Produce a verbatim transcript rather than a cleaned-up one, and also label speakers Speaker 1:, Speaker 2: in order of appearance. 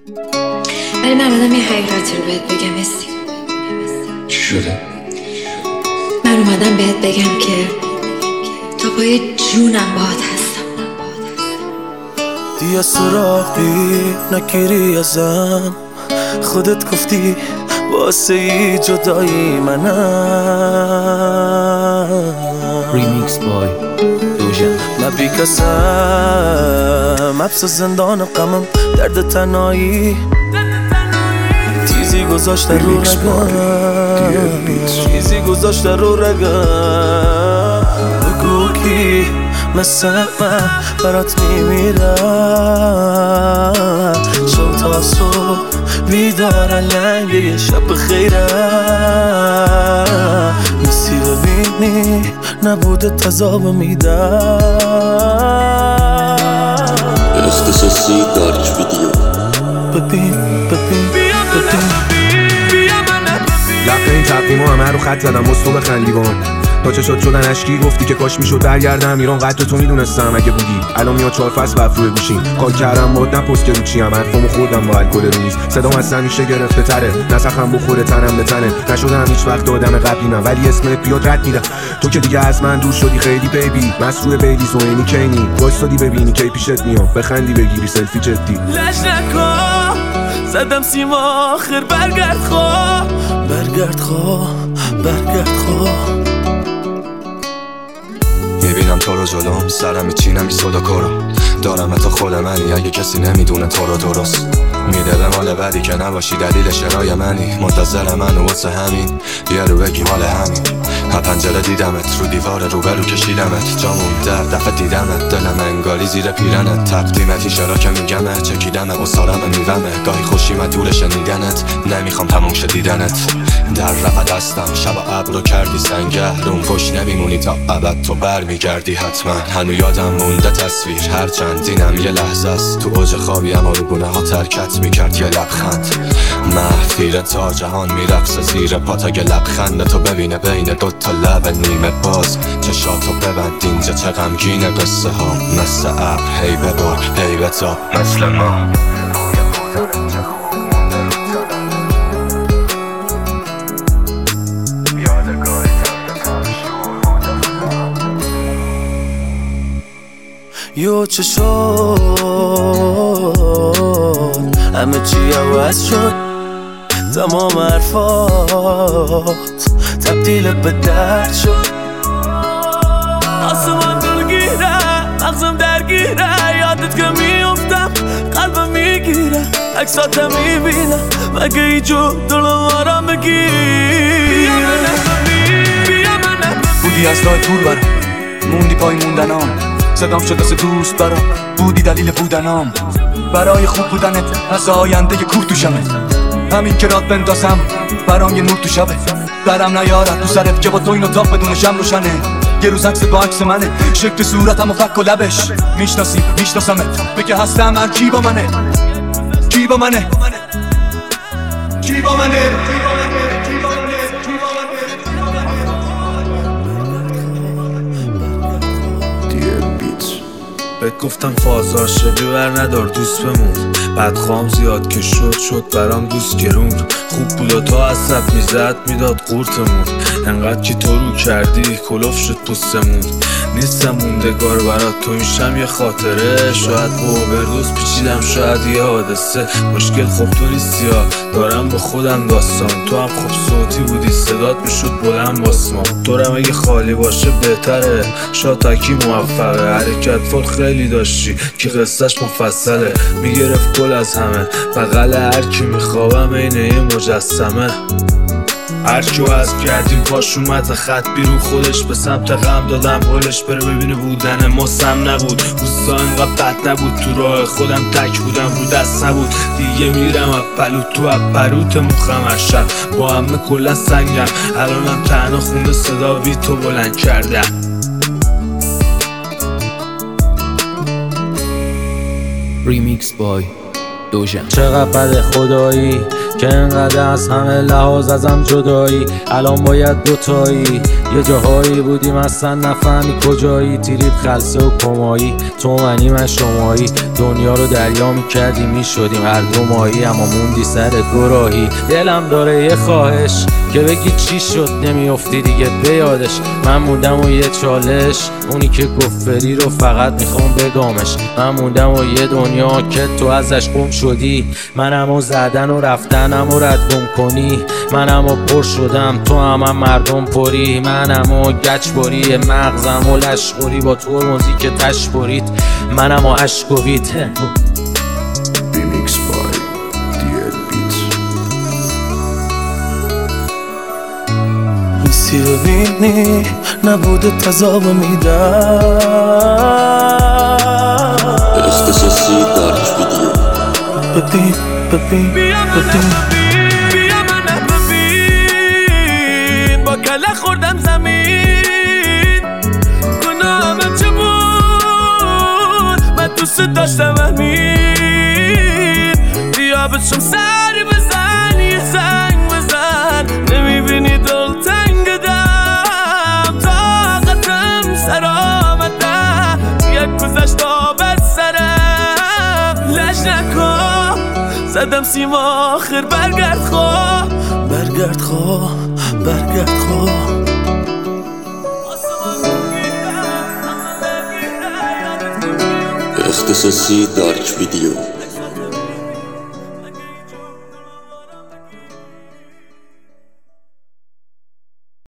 Speaker 1: ولی من اومدم یه حقیقتی رو بهت بگم. هستی
Speaker 2: چی شده؟
Speaker 1: من اومدم بهت بگم که تا پای جونم باهات هستم.
Speaker 3: دیگه سراغی نگیری ازم، خودت گفتی واسه ای جدایی منم.
Speaker 2: ریمیکس بای دوژن.
Speaker 3: نبی کسم حبس زندان غمم، درد تنهایی تیزی گذاشته رو رگم، چیزی گذاشته رو رگم. بگو کی مثل من برات میمیرم، شب تا صبح بیدار لنگ یه شب خیرم. نیستی ببینی نبوده تذاب میدم.
Speaker 4: اختصاصی دارک ویدیو.
Speaker 3: ببین ببین ببین
Speaker 5: لقه این تقویمو همه رو خط زدم واسه تو بخندی بام. تا چه شد شدن اشکی گفتی که کاش میشد برگردم ایران. قدر تو میدونستم اگه بودی الان میاد چهار فصل بف روی گوشیم. کار کردم باد نپست که رو چیم، حرفامو خوردم با الکل رو نیست. صدام از همیشه گرفته تره، نسخم بخوره تنم به تنه. نشدم هیچ وقت آدم قبلی من، ولی اسمت بیاد رد میدم. تو که دیگه از من دور شدی خیلی بیبی، مسروع بیلی زوینی کینی. وایسادی ببینی کی پیشت میام، بخندی بگیری سلفی جدی.
Speaker 3: لش نکن زدم سیما آخر برگرد خواه، برگرد خواه، برگرد خواه.
Speaker 6: میبینم تو رو جلوم، سرم میچینم بی صدا کارو. دارم تا خود منی اگه کسی نمیدونه تو رو درست. میده به مال بعدی که نباشی دلیل شرای منی. منتظر منو واسه همین بیا رو بگی مال همین. ها پنجره دیدمت، رو دیوار روبرو کشیدمت. جامون در دفعه دیدمت، دلم انگاری زیر پیرنت. تقدیمت ایشارا که میگمه، چکیدمه اصارم میومه. گاهی خوشی من دور شنیدنت، نمیخوام تموم شه دیدنت. در رفت دستم شب ابرو کردی سنگهرون. پشت نمیمونی تا ابد تو بر میگردی حتما. هنو یادم مونده تصویر هرچند اینم یه لحظه است. تو اوج خوابی اما رو گونه ها ترکت میکرد یه لبخند. محفیر تا جهان میرقصه زیر پات اگه لبخند تو ببینه بین دوتا لب نیمه باز. چشاتو ببند اینجا چه غمگینه قصه ها. مثل ابر هی ببار هی بتاب مثل ما.
Speaker 3: یو چه شد همه چی عوض شد، تمام حرفات تبدیل به درد شد. آسمان درگیره مغزم درگیره، یادت که میافتم قلبم میگیره. عکساتم میبینم مگه ای جو دلم آرام بگیره.
Speaker 7: بودی از راه دور برم، موندی پای موندنام. صدام شد دست دوست برام، بودی دلیل بودنام. برای خوب بودنت از آینده یه کوه تو شمه. همین که رات بندازم برام یه نور تو شبه. برم نیارد تو سرت که با تو این اتاق بدون شم روشنه. یه روز عکس با عکس منه، شکل صورتم و فک و لبش. میشناسی میشناسمت، بگه هستم من کی با منه، کی با منه، کی با منه.
Speaker 8: بهت گفتم فازار شدی بر ندار دوست بمون. بعد خوام زیاد که شد شد برام دوست گرون. خوب بود و تا عصب میزد میداد قورتمون. انقدر که تو رو کردی کلوف شد پوستمون. نیستم موندگار برات تو میشم یه خاطره. شاید با اوبردوز پیچیدم شاید یه حادثه. مشکل خب تو نیستی ها، دارم با خودم داستان. تو هم خوب صوتی بودی صدات میشد بلند باسمان. دورم اگه خالی باشه بهتره، شاید تاکی موفقه. حرکت فول خیلی داشتی که قصهش مفصله. میگرفت گل از همه بغل هر کی میخوابم اینه یه مجسمه. هرکیو از کردیم پاش اومد خط بیرون خودش. به سمت غم دادم حالش بره ببینه بودن ماسم نبود. روزا انقدر بد نبود، تو راه خودم تک بودم رو دست نبود. دیگه میرم اپلو تو اپروت مخم هر شب با همه کلا سنگم. الانم تنها خونده صدا بی تو بلند کردم.
Speaker 2: ریمیکس بای دوژم.
Speaker 8: چقدر بده خدایی که انقدر از همه لحاظ ازم جدایی، الان باید دوتایی. یه جاهایی بودیم اصلا نفهمی کجایی، تیریب خلصه و کمایی، تو منی من شمایی. دنیا رو دریا میکردی میشدیم هر دو ماهی، اما موندی سر دو راهی. دلم داره یه خواهش که بگی چی شد نمیافتی دیگه به یادش. من موندم و یه چالش، اونی که گفت فری رو فقط میخوام بگامش. من موندم و یه دنیا که تو ازش گم شدی، منم و زدن و رفتنم و رد گم کنی. منم و پر شدم تو هم, هم مردم پری، منم و گچ بری مغزم و لشخوری، با تو موزیک تش برید منم و عشق و بیت.
Speaker 6: ریمیکس بای دی ال بیت.
Speaker 3: میسی ببینی نبوده تضاب میدم
Speaker 4: اختصاصی دارک ویدیو.
Speaker 3: ببین ببین ببین بیا منه ببین، با کله خوردم زمین، گناهم چه بود من دوست داشتم همین. بیا بچم سری بزن یه زنگ بزن، نمیبینی دل تنگدم، طاقتم سر آمده یک گذشت آب از سرم. لج نکن زدم سیم آخر، برگرد خواه برگرد خواه برگرد خواه.
Speaker 4: اختصاصی دارک ویدیو.